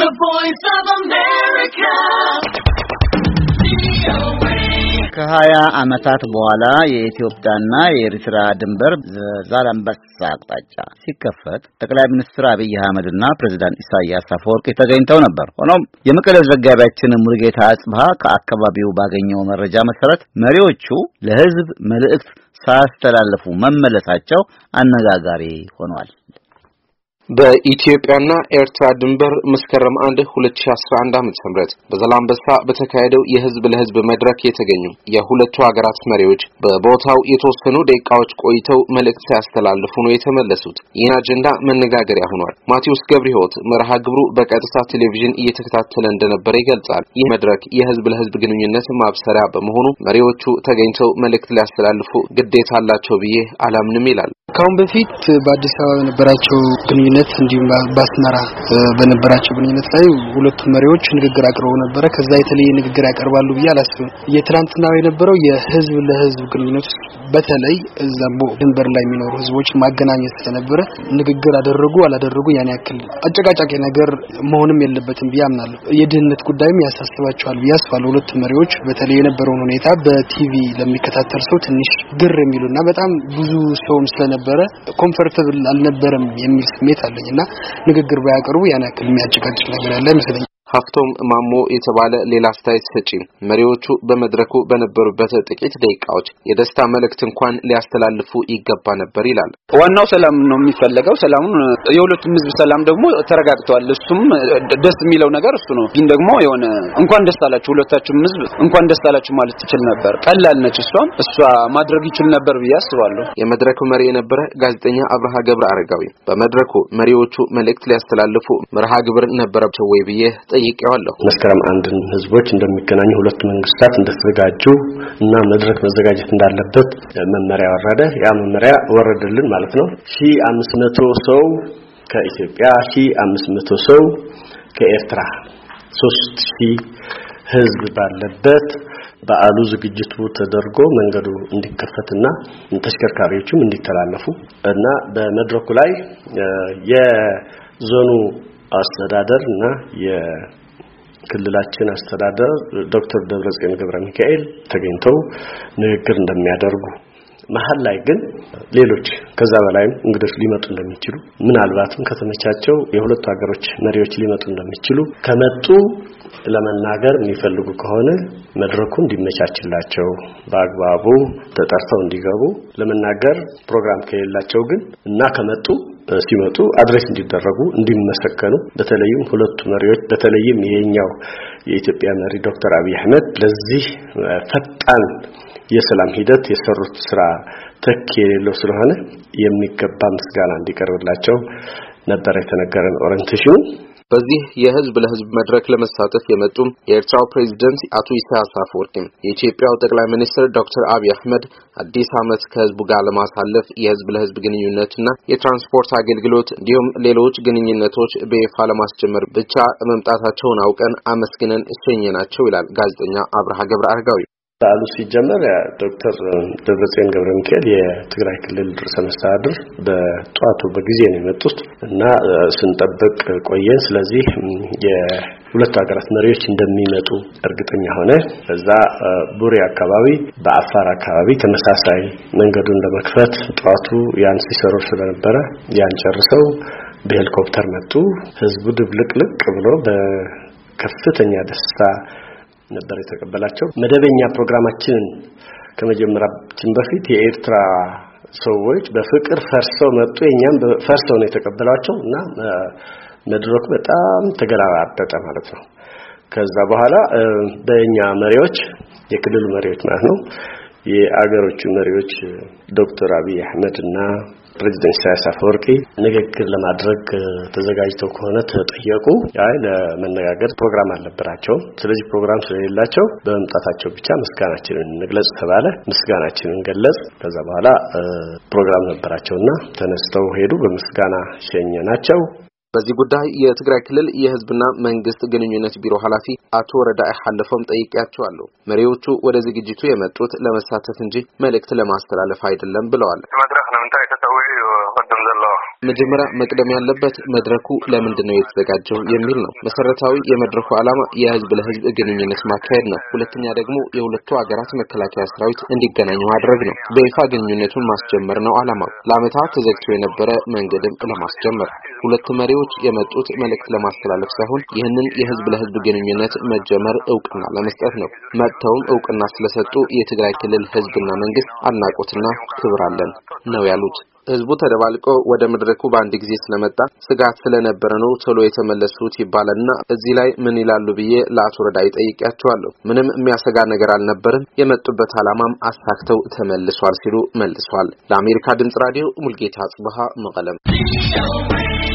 The Voice of America. ከ20 ዓመታት በኋላ የኢትዮጵያና የኤርትራ ድንበር ዛላምበሳ አቅጣጫ ሲከፈት ጠቅላይ ሚኒስትር አብይ አህመድና ፕሬዝዳንት ኢሳያስ አፈወርቂ ተገኝተው ነበር። ሆኖም የመቀሌ ዘጋቢያችን ሙሉጌታ አጽብሃ ከአካባቢው ባገኘው መረጃ መሰረት መሪዎቹ ለሕዝብ መልእክት ሳያስተላልፉ መመለሳቸው አነጋጋሪ ሆኗል። በኢትዮጵያና ኤርትራ ድንበር መስከረም 1 2011 ዓ.ም በዛላምበሳ በተካሄደው የህዝብ ለህዝብ መድረክ የተገኙ የሁለቱ ሀገራት መሪዎች በቦታው የተወሰኑ ደቂቃዎች ቆይተው መልእክት ሳያስተላልፉ ነው የተመለሱት። ይህን አጀንዳ መነጋገሪያ ሆኗል። ማቴዎስ ገብረሕይወት መርሃ ግብሩ በቀጥታ ቴሌቪዥን እየተከታተለ እንደነበር ይገልጻል። ይህ መድረክ የህዝብ ለህዝብ ግንኙነት ማብሰሪያ በመሆኑ መሪዎቹ ተገኝተው መልእክት ሊያስተላልፉ ግዴታ አላቸው ብዬ አላምንም ይላል። ካሁን በፊት በአዲስ አበባ የነበራቸው ግንኙነት እንዲሁም በአስመራ በነበራቸው ግንኙነት ላይ ሁለቱ መሪዎች ንግግር አቅርበው ነበር። ከዛ የተለየ ንግግር ያቀርባሉ ብዬ አላስብም። የትናንትናው የነበረው የህዝብ ለህዝብ ግንኙነት በተለይ እዛም ድንበር ላይ የሚኖሩ ህዝቦች ማገናኘት ስለነበረ ንግግር አደረጉ አላደረጉ ያን ያክል አጨቃጫቂ ነገር መሆንም የለበትም ብዬ አምናለሁ። የድህነት ጉዳይም ያሳስባቸዋል ብዬ አስባለሁ። ሁለቱ መሪዎች በተለይ የነበረውን ሁኔታ በቲቪ ለሚከታተል ሰው ትንሽ ግር የሚሉና በጣም ብዙ ሰውም ስለነበረ ኮምፎርታብል አልነበረም የሚል ስሜት አለኝና ንግግር ባያቀርቡ ያን ያክል የሚያጨቃጭቅ ነገር ያለ አይመስለኝም። ሀፍቶም ማሞ የተባለ ሌላ አስተያየት ሰጪ መሪዎቹ በመድረኩ በነበሩበት ጥቂት ደቂቃዎች የደስታ መልእክት እንኳን ሊያስተላልፉ ይገባ ነበር ይላል። ዋናው ሰላም ነው የሚፈልገው። ሰላሙን የሁለቱም ህዝብ ሰላም ደግሞ ተረጋግቷል። እሱም ደስ የሚለው ነገር እሱ ነው። ግን ደግሞ የሆነ እንኳን ደስ አላችሁ ሁለታችሁም ህዝብ እንኳን ደስ አላችሁ ማለት ይችል ነበር። ቀላል ነች እሷ ማድረግ ይችል ነበር ብዬ አስባለሁ። የመድረኩ መሪ የነበረ ጋዜጠኛ አብርሃ ገብረ አረጋዊ በመድረኩ መሪዎቹ መልእክት ሊያስተላልፉ መርሃ ግብር ነበረባቸው ወይ ብዬ ጠይቄዋለሁ። መስከረም አንድን ህዝቦች እንደሚገናኙ ሁለት መንግስታት እንደተዘጋጁ እና መድረክ መዘጋጀት እንዳለበት መመሪያ ወረደ። ያ መመሪያ ወረደልን ማለት ነው። 1500 ሰው ከኢትዮጵያ 1500 ሰው ከኤርትራ 3000 ህዝብ ባለበት በዓሉ ዝግጅቱ ተደርጎ መንገዱ እንዲከፈትና ተሽከርካሪዎችም እንዲተላለፉ እና በመድረኩ ላይ የዞኑ አስተዳደር እና የክልላችን አስተዳደር ዶክተር ደብረጽዮን ገብረሚካኤል ተገኝተው ንግግር እንደሚያደርጉ መሐል ላይ ግን ሌሎች ከዛ በላይም እንግዶች ሊመጡ እንደሚችሉ ምናልባትም ከተመቻቸው የሁለቱ ሀገሮች መሪዎች ሊመጡ እንደሚችሉ ከመጡ ለመናገር የሚፈልጉ ከሆነ መድረኩ እንዲመቻችላቸው በአግባቡ ተጠርተው እንዲገቡ ለመናገር ፕሮግራም ከሌላቸው ግን እና ከመጡ ሲመጡ አድሬስ እንዲደረጉ እንዲመሰከኑ በተለይም ሁለቱ መሪዎች በተለይም የኛው የኢትዮጵያ መሪ ዶክተር አብይ አህመድ ለዚህ ፈጣን የሰላም ሂደት የሰሩት ስራ ተኪ የሌለው ስለሆነ የሚገባ ምስጋና እንዲቀርብላቸው ነበር የተነገረን ኦሪንቴሽኑ። በዚህ የህዝብ ለህዝብ መድረክ ለመሳተፍ የመጡም የኤርትራው ፕሬዝዳንት አቶ ኢሳያስ አፈወርቂ የኢትዮጵያው ጠቅላይ ሚኒስትር ዶክተር አብይ አህመድ አዲስ ዓመት ከህዝቡ ጋር ለማሳለፍ የህዝብ ለህዝብ ግንኙነትና የትራንስፖርት አገልግሎት እንዲሁም ሌሎች ግንኙነቶች በይፋ ለማስጀመር ብቻ መምጣታቸውን አውቀን አመስግነን እሸኘናቸው ይላል ጋዜጠኛ አብርሃ ገብረ አረጋዊ። በዓሉ ሲጀመር ዶክተር ደብረጽዮን ገብረሚካኤል የትግራይ ክልል ርዕሰ መስተዳድር በጧቱ በጊዜ ነው የመጡት እና ስንጠብቅ ቆየን። ስለዚህ የሁለቱ ሀገራት መሪዎች እንደሚመጡ እርግጠኛ ሆነ። በዛ ቡሬ አካባቢ በአፋር አካባቢ ተመሳሳይ መንገዱን ለመክፈት ጧቱ ያን ሲሰሩ ስለነበረ ያን ጨርሰው በሄሊኮፕተር መጡ። ህዝቡ ድብልቅልቅ ብሎ በከፍተኛ ደስታ ነበር የተቀበላቸው። መደበኛ ፕሮግራማችንን ከመጀመራችን በፊት የኤርትራ ሰዎች በፍቅር ፈርሰው መጡ። የኛም ፈርሰው ነው የተቀበላቸው እና መድረኩ በጣም ተገላበጠ ማለት ነው። ከዛ በኋላ በእኛ መሪዎች የክልሉ መሪዎች ማለት ነው የአገሮቹ መሪዎች ዶክተር አብይ አህመድ እና ፕሬዝዳንት ኢሳያስ አፈወርቂ ንግግር ለማድረግ ተዘጋጅተው ከሆነ ተጠየቁ። ለመነጋገር ፕሮግራም አልነበራቸው። ስለዚህ ፕሮግራም ስለሌላቸው በመምጣታቸው ብቻ ምስጋናችንን እንግለጽ ተባለ። ምስጋናችንን ገለጽ። ከዛ በኋላ ፕሮግራም ነበራቸውና ተነስተው ሄዱ። በምስጋና ሸኘናቸው። በዚህ ጉዳይ የትግራይ ክልል የህዝብና መንግስት ግንኙነት ቢሮ ኃላፊ አቶ ረዳኢ ሐለፎም ጠይቄያቸዋለሁ። መሪዎቹ ወደ ዝግጅቱ የመጡት ለመሳተፍ እንጂ መልእክት ለማስተላለፍ አይደለም ብለዋል። መጀመሪያ መቅደም ያለበት መድረኩ ለምንድነው የተዘጋጀው የሚል ነው። መሰረታዊ የመድረኩ ዓላማ የህዝብ ለህዝብ ግንኙነት ማካሄድ ነው። ሁለተኛ ደግሞ የሁለቱ ሀገራት መከላከያ ሰራዊት እንዲገናኙ ማድረግ ነው። በይፋ ግንኙነቱን ማስጀመር ነው ዓላማው። ለዓመታት ተዘግቶ የነበረ መንገድም ለማስጀመር ሁለት መሪዎች የመጡት መልእክት ለማስተላለፍ ሳይሆን ይህንን የህዝብ ለህዝብ ግንኙነት መጀመር ዕውቅና ለመስጠት ነው። መጥተውም ዕውቅና ስለሰጡ የትግራይ ክልል ህዝብና መንግስት አድናቆትና ክብር አለን ነው ያሉት። ህዝቡ ተደባልቆ ወደ መድረኩ በአንድ ጊዜ ስለመጣ ስጋት ስለነበረ ነው ቶሎ የተመለሱት ይባላልና እዚህ ላይ ምን ይላሉ ብዬ ለአቶ ረዳይ ጠይቄያቸዋለሁ። ምንም የሚያሰጋ ነገር አልነበረም፣ የመጡበት ዓላማም አሳክተው ተመልሷል ሲሉ መልሷል። ለአሜሪካ ድምጽ ራዲዮ ሙልጌታ ጽበሃ መቀለም